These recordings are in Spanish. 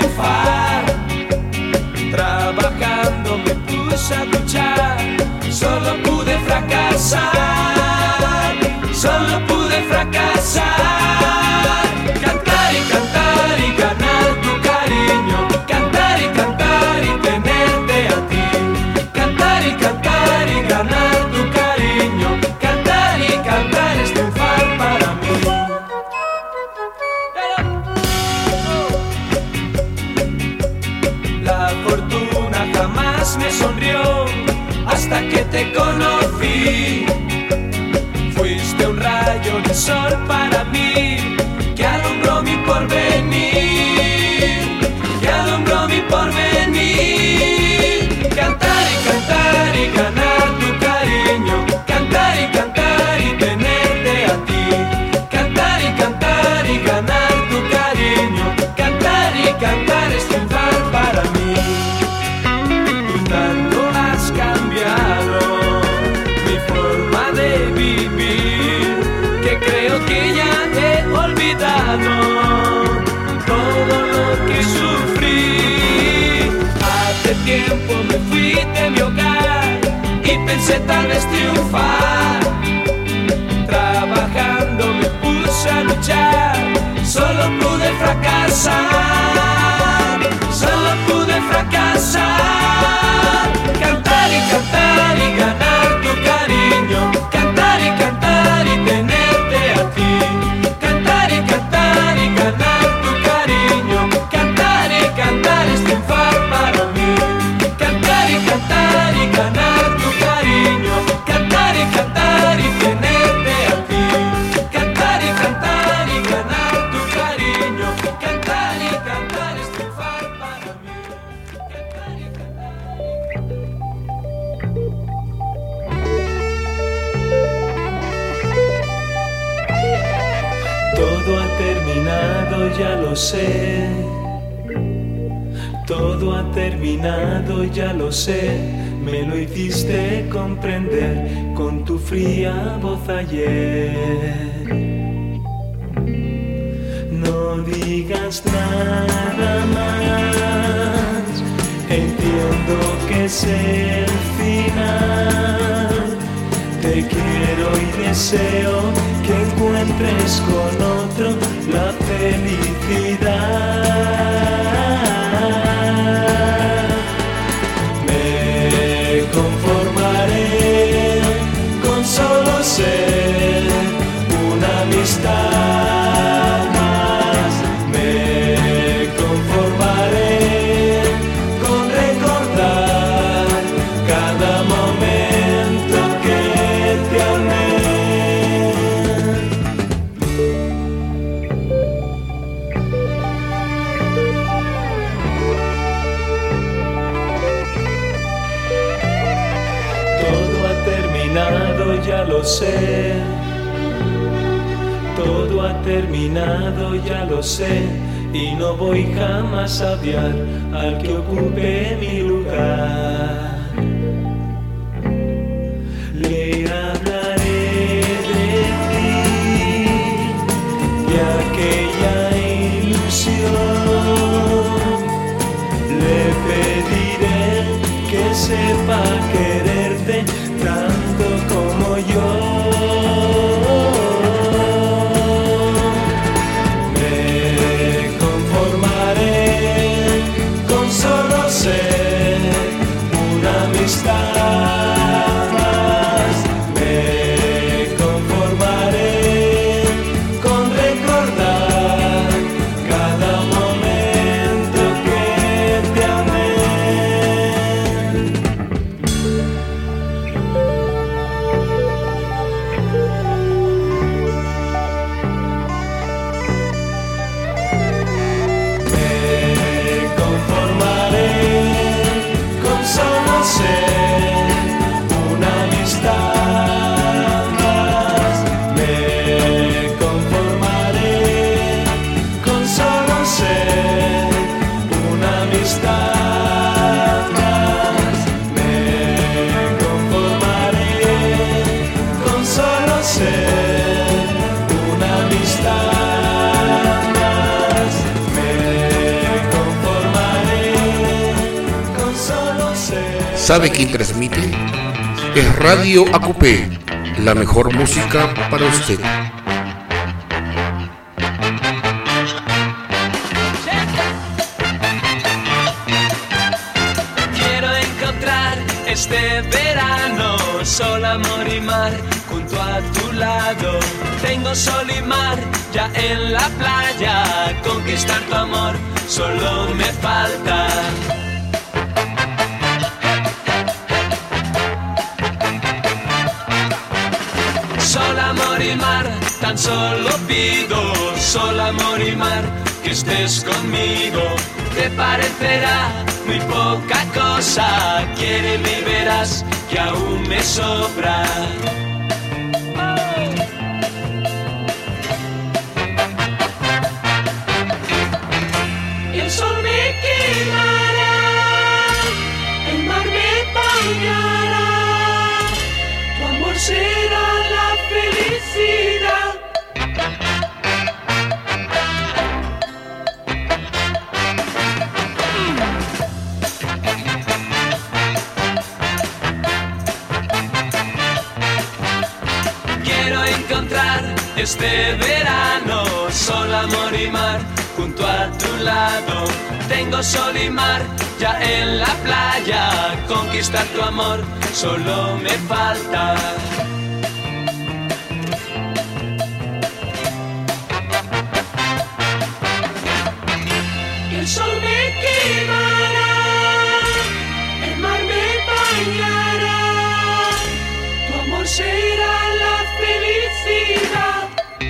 triunfar. Trabajando me puse a luchar, solo pude fracasar, solo pude fracasar. Cantar y cantar y ganar tu cariño, cantar y cantar y tenerte a ti. Cantar y cantar y ganar tu cariño, cantar y cantar es triunfar para mí. La fortuna jamás me sonrió hasta que te conocí. Fuiste un rayo de sol para mí que alumbró mi porvenir, que alumbró mi porvenir. Cantar y cantar y ganar tu cariño, cantar y cantar y tenerte a ti. Cantar y cantar y ganar tu cariño, cantar y cantar es triunfar para mí. Tú tanto has cambiado mi forma de vivir que creo que ya he olvidado todo lo que sufrí. Hace tiempo me fui de mi hogar y pensé tal vez triunfar. Trabajando me puse a luchar, solo pude fracasar, solo pude fracasar. Cantar y cantar y ganar tu cariño, cantar y cantar y tenerte a ti. Cantar y cantar y ganar tu cariño, cantar y cantar es triunfar para mí. Cantar y cantar y ganar tu cariño, cantar y cantar y tenerte a ti. Cantar y cantar y ganar tu cariño, cantar y cantar es triunfar para mí. Cantar y cantar. Todo ha terminado, ya lo sé. Todo ha terminado, ya lo sé. Me lo hiciste comprender con tu fría voz ayer. No digas nada más, entiendo que es el final. Te quiero y deseo que encuentres con otro la felicidad. Me conformaré con solo ser una amistad más. Me conformaré con recordar cada momento que te amé. Todo ha terminado, ya lo sé. Todo ha terminado, ya lo sé. Y no voy jamás a odiar al que ocupe mi lugar. Le hablaré de ti, de aquella ilusión. Le pediré que sepa quererte tanto como yo. Me conformaré con solo ser una ¿Sabe quién transmite? Es Radio Acupé, la mejor música para usted. Quiero encontrar este verano sol, amor y mar junto a tu lado. Tengo sol y mar ya en la playa, conquistar tu amor solo me falta. Sol, amor y mar, tan solo pido, sol, amor y mar, que estés conmigo. Te parecerá muy poca cosa, quiéreme y verás que aún me sobra. Y el sol me quemará, el mar me bañará, tu amor será la felicidad. Quiero encontrar este verano sol, amor y mar junto a tu lado. Tengo sol y mar ya en la playa, conquistar tu amor solo me falta. Y el sol me quemará, el mar me bañará, tu amor será la felicidad.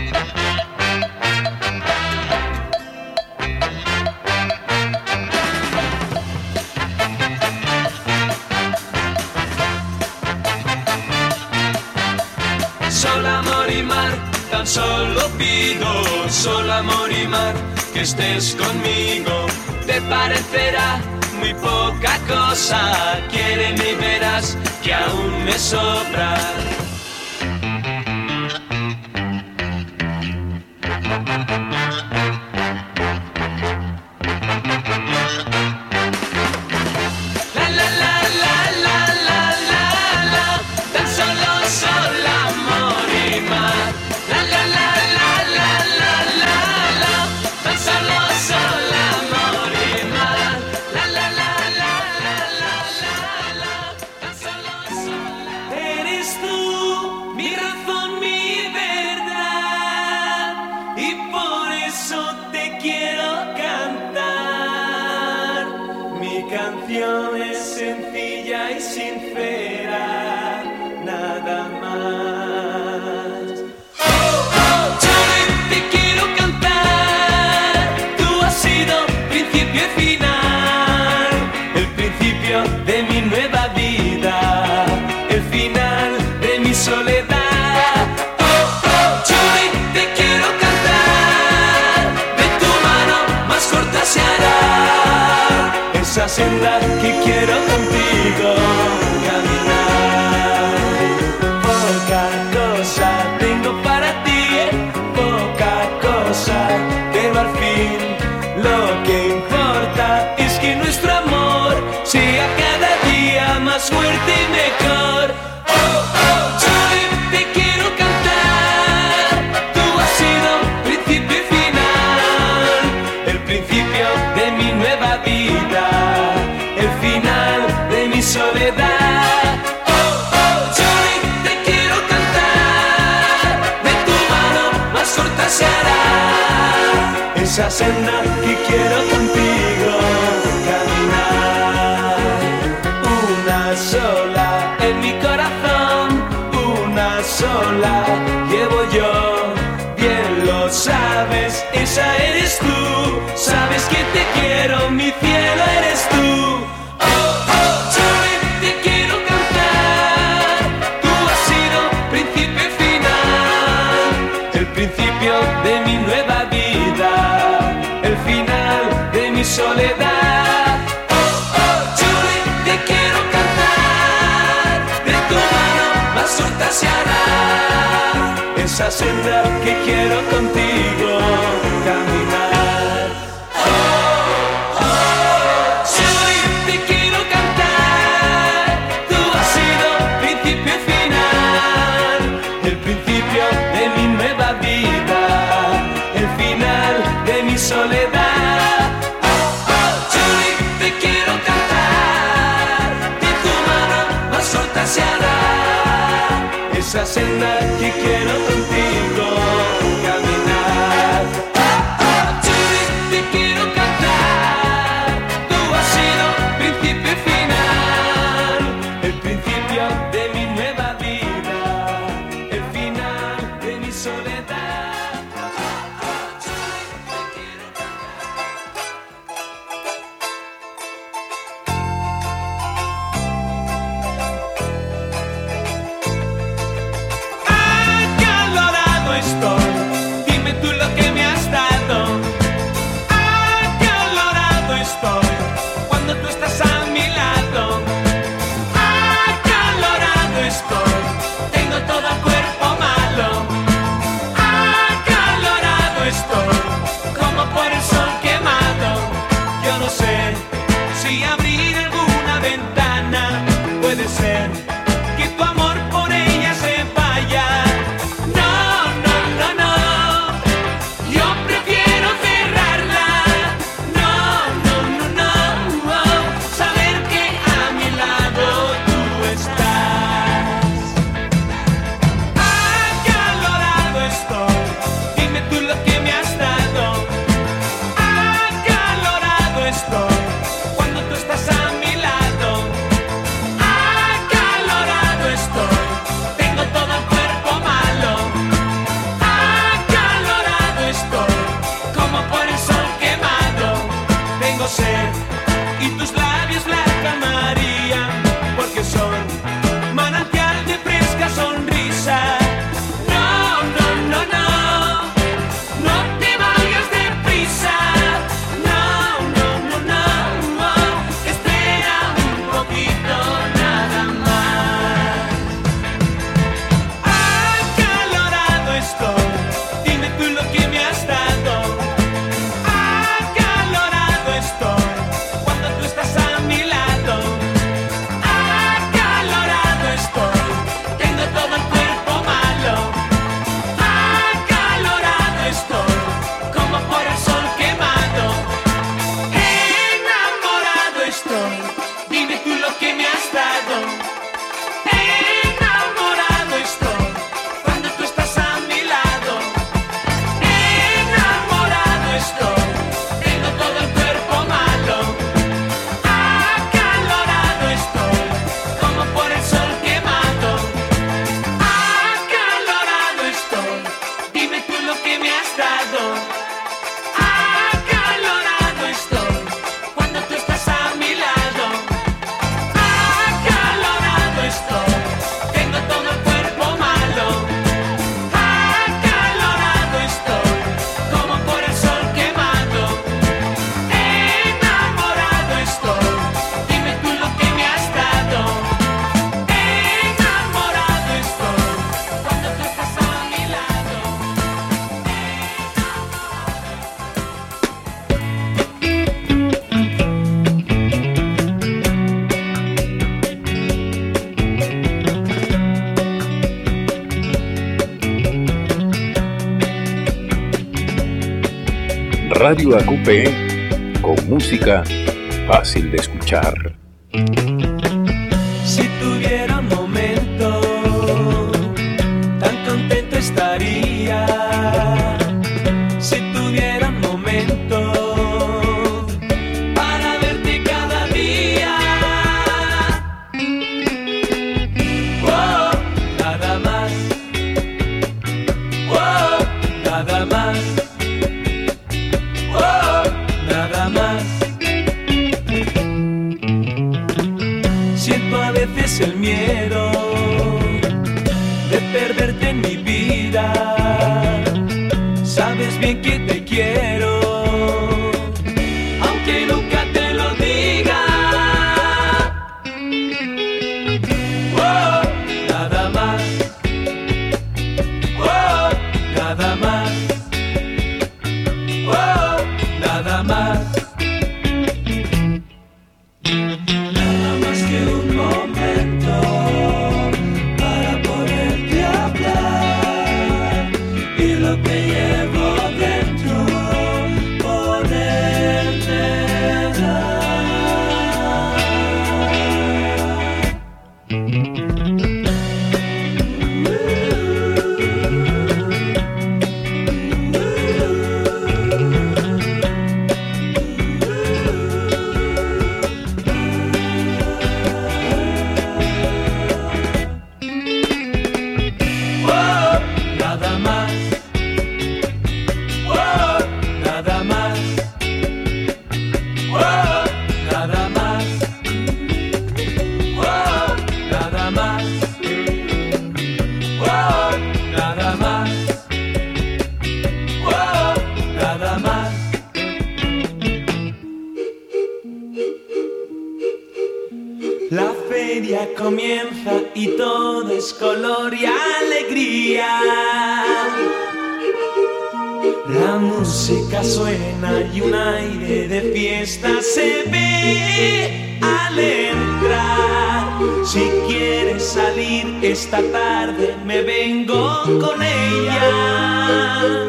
Sol, amor y mar, tan solo pido, sol, amor y mar, que estés conmigo. Te parecerá muy poca cosa, quiéreme y verás que aún me sobra. La la la la la la la la, tan solo sol, amor y mar. La la la la la la la la, tan solo sol, amor y mar. La la la la la la la la, tan solo sol. Eres tú mi razón, mi verdad, y por eso te quiero cantar. Mi canción es sencilla y sincera, nada más. Oh, oh, Johnny, te quiero cantar. Tú has sido principio y final, el principio de mi nueva vida, el final de mi soledad. Oh, oh, Johnny, te quiero cantar. De tu mano más corta se hará esa senda que quiero contigo caminar. Poca cosa tengo para ti, poca cosa, pero al fin lo que importa es que nuestro amor sea cada día más fuerte y mejor. Oh, oh, Johnny, te quiero cantar. Tú has sido principio y final, el principio de mi nueva vida, el final de mi soledad. Oh, oh, Johnny, te quiero cantar. De tu mano más corta se hará esa senda que quiero contigo caminar. Una sola en mi corazón, una sola llevo yo. Bien lo sabes, esa eres tú. Sabes que te quiero, mi cielo eres tú. Oh, oh, Johnny, te quiero cantar. Tú has sido principio y final, el principio de mi nueva vida, el final de mi soledad. Oh, oh, Johnny, te quiero cantar. De tu mano más corta se hará esa senda que quiero contigo caminar. Oh, oh, Johnny, te quiero cantar. esa senda que quiero contigo caminar. Te quiero cantar, tú has sido principio y final, el principio de mi nueva vida, el final de mi soledad. Te quiero acalorado estoy, dime tú lo que me has dado. Acalorado estoy cuando tú estás a mi lado. Acalorado estoy, tengo todo el cuerpo malo. Acalorado estoy, como por el sol quemado. Yo no sé si abrir alguna ventana, puede ser que tu amor por ella se vaya. No, no, no, no, yo prefiero cerrarla. No, no, no, no, saber que a mi lado tú estás. Acalorado estoy, dime tú lo que me has dado. Acalorado estoy cuando tú estás a mi lado. Acalorado estoy, tengo todo el cuerpo malo. Acalorado estoy, como por el sol quemado. Tengo sed y tus labios la calmarían, porque son manantial de fresca sonrisa. No, no, no, no, no te vayas deprisa. No, no, no, no, espera un poquito nada más. Acalorado estoy, dime tú lo que me has dado. Acalorado estoy cuando tú estás a mi lado. Acalorado estoy, tengo todo el cuerpo malo. Acalorado estoy, como por el sol quemado. Enamorado estoy, dime tú lo que me has dado. Enamorado estoy cuando tú estás a mi lado. Enamorado estoy, tengo todo el cuerpo malo. Acalorado estoy, como por el sol quemado. Acalorado estoy, dime tú lo que me has dado. Acalorado estoy cuando tú estás a mi lado. Acalorado estoy, tengo todo el cuerpo malo. Acalorado estoy, como por el sol quemado. Enamorado estoy, dime tú lo que me has dado. Enamorado estoy, cuando tú estás a mi lado. Radio AQP, con música fácil de escuchar. Si tuviera un momento, tan contento estaría. Si tuviera un momento para verte cada día. Oh, nada más. Oh, nada más. Oh, nada más. Siento a veces el miedo de perderte en mi vida. Sabes bien que te quiero, aunque nunca te lo diga. Oh, nada más. Oh, nada más. Oh, nada más. Nada más que un momento para poderte hablar, y lo que llevo dentro La feria comienza y todo es color y alegría. La música suena y un aire de fiesta se ve al entrar. Si quieres salir esta tarde me vengo con ella.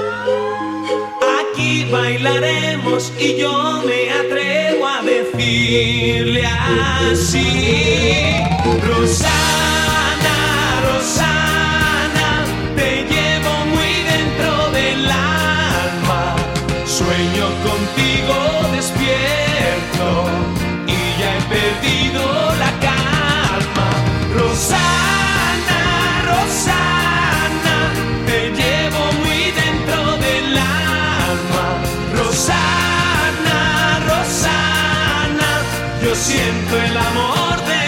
Aquí bailaremos y yo me atrevo a decirle así: Rosana, Rosana, te llevo muy dentro del alma. Sueño contigo despierto y ya he perdido la calma. Rosana, Rosana, te llevo muy dentro del alma. Rosana, Rosana, yo siento el amor de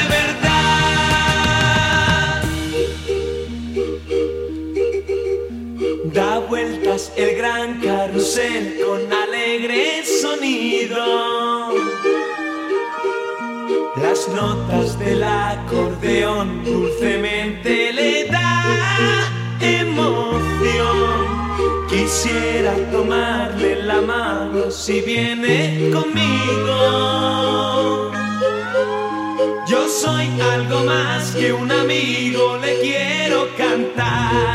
verdad. Da vueltas el gran carrusel con alegre sonido. Las notas del acordeón dulcemente le da emoción. Quisiera tomarle la mano si viene conmigo. Yo soy algo más que un amigo, le quiero cantar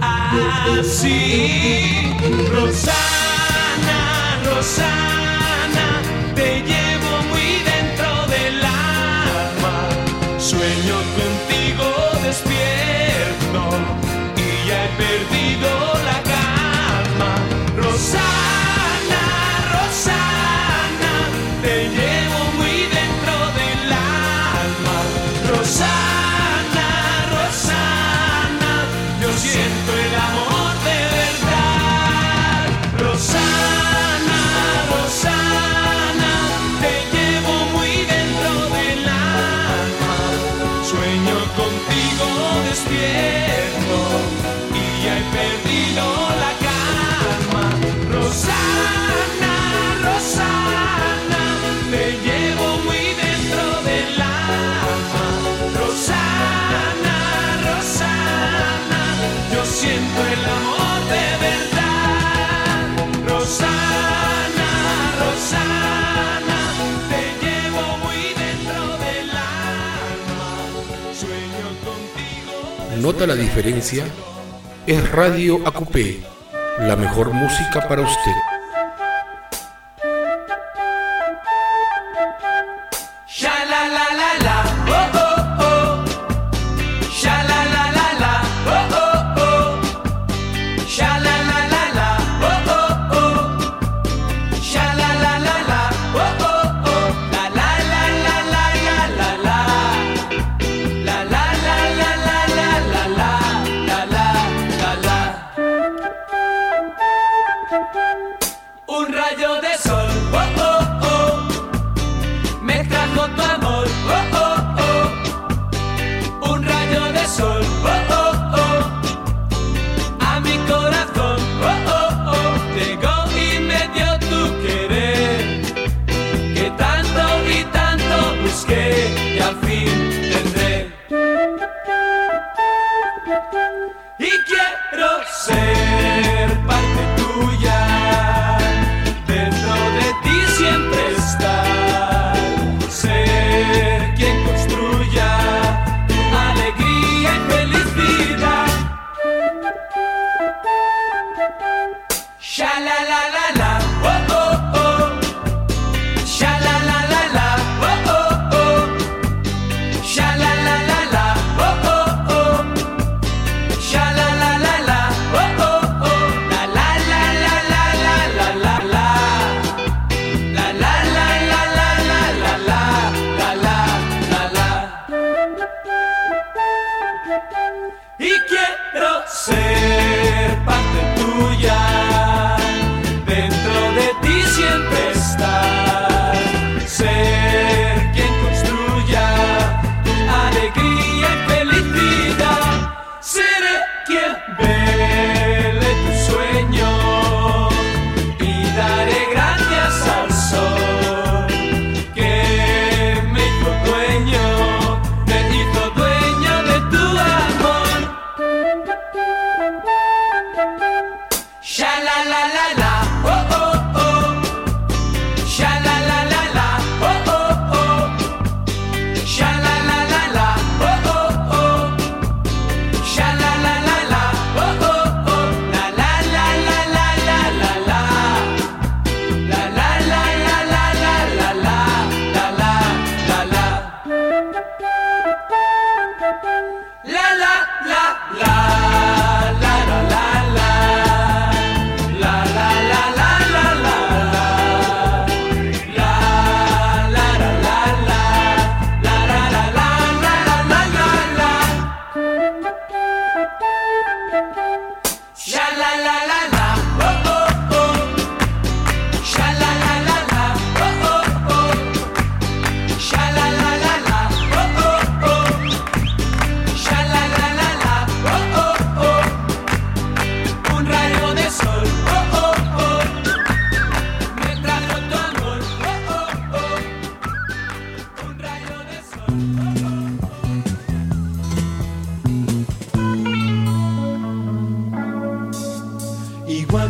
así: Rosana, Rosana, te llevo muy dentro del alma. Sueño contigo despierto y ya he perdido la calma. Rosana, Rosana, te llevo muy dentro del alma. Rosana, Rosana, yo siento el amor de verdad. Rosana, Rosana, te llevo muy dentro del alma. Sueño contigo despierto y ya he perdido la calma. Rosana, Rosana, te llevo muy dentro del alma. Rosana, Rosana, yo siento el amor de verdad. Rosana, Rosana, te llevo muy dentro del alma. Sueño contigo. ¿Nota la diferencia? Es Radio Acupé, la mejor música para usted. Sha la la la la, oh oh oh. Sha la la la la, oh oh oh. Sha la la la la, oh oh oh. Sha la la la la, oh oh oh. La la la la la la la. La la la la la la la la. La la la la.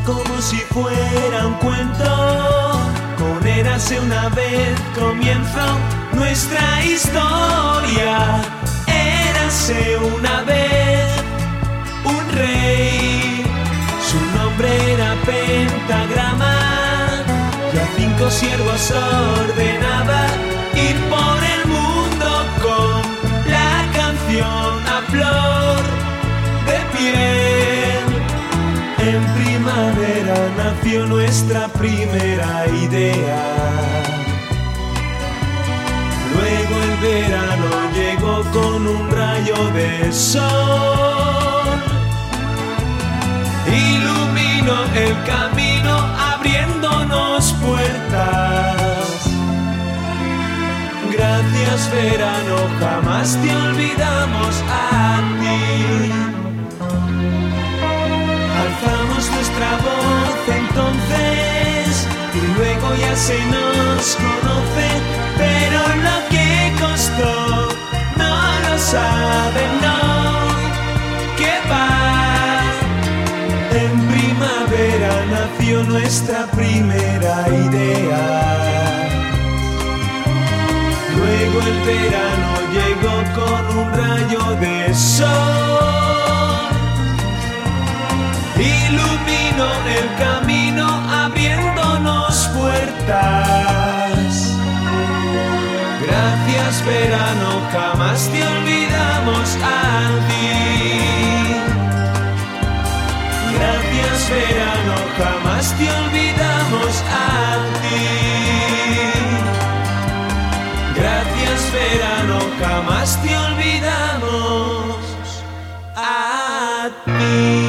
como si fuera un cuento. Con érase una vez comienza nuestra historia. Érase una vez un rey, su nombre era Pentagrama, y a 5 siervos ordenaba ir por el mundo con la canción a flor de piel. En primavera nació nuestra primera idea. Luego el verano llegó con un rayo de sol. Iluminó el camino abriéndonos puertas. Gracias verano, jamás te olvidamos a ti. Alzamos nuestra voz entonces y luego ya se nos conoce, pero lo que costó no lo saben, no, que va. En primavera nació nuestra primera idea. Luego el verano llegó con un rayo de sol. Iluminó el camino abriéndonos puertas. Gracias verano, jamás te olvidamos a ti. Gracias verano, jamás te olvidamos a ti. Gracias verano, jamás te olvidamos a ti.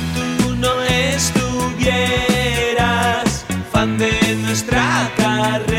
Nuestra carrera